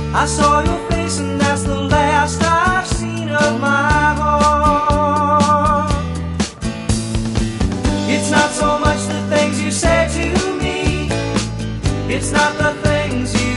I saw your face and that's the last I've seen of my heart. It's not so much the things you say to me, it's not the things you